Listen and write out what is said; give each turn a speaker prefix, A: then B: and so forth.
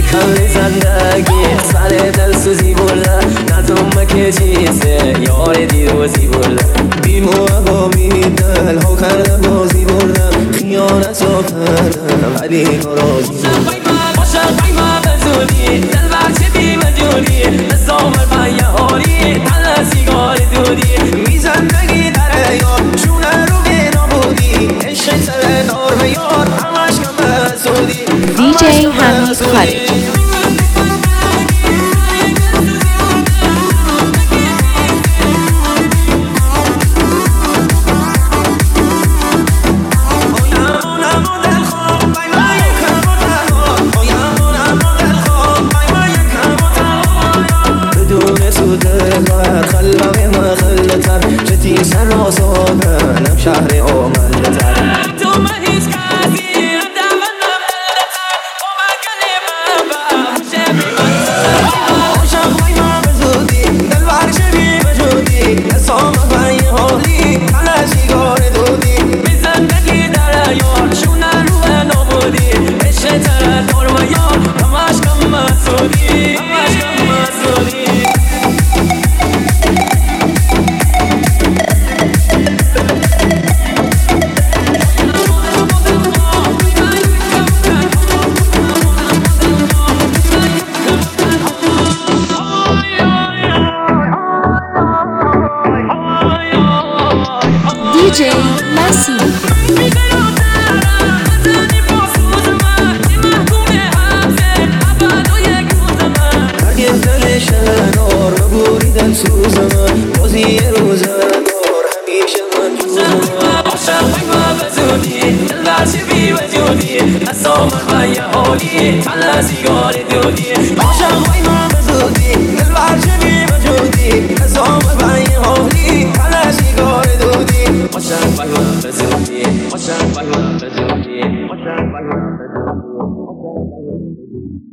A: خلی زندگی سر دل سوزی برده ندوم که چیزه یار دیروزی برده بیمو با دل ها کرده بازی بردم خیانت را کردم ولی ناراضی عاشق ما بزودی دل بخش بی مجودی نظام بیهاری تل سیگار دودی می زندگی در یار شونه رو به نابودی عشق سر دار به یار همش کم بسودی
B: DJ حمید خالد
A: سر را سادنم شهر آمنده تر تو من هیچ کسی ردم نمده تر تو من کلمه بخشه بیمن عاشق بای ما بزودی دل برشه بی وجودی نسام بای حالی تله سیگار دودی بی زندگی در یار شونه روه نابودی عشق تر دار و یار همش کم مسودی همش کم مسودی
B: DJ Messi
A: هرگز دل شنار ببوری دل سوزم بازی روزگار همیشه من جوزم عاشق ما بزودی دل برشی بی وجودی نسام خواهی حالی تله سیگار دودی عاشق ما بزودی دل برشی بی وجودی نسام خواهی حالی تله سیگار دودی عاشق ما بزودی عاشق ما بزودی عاشق ما بزودی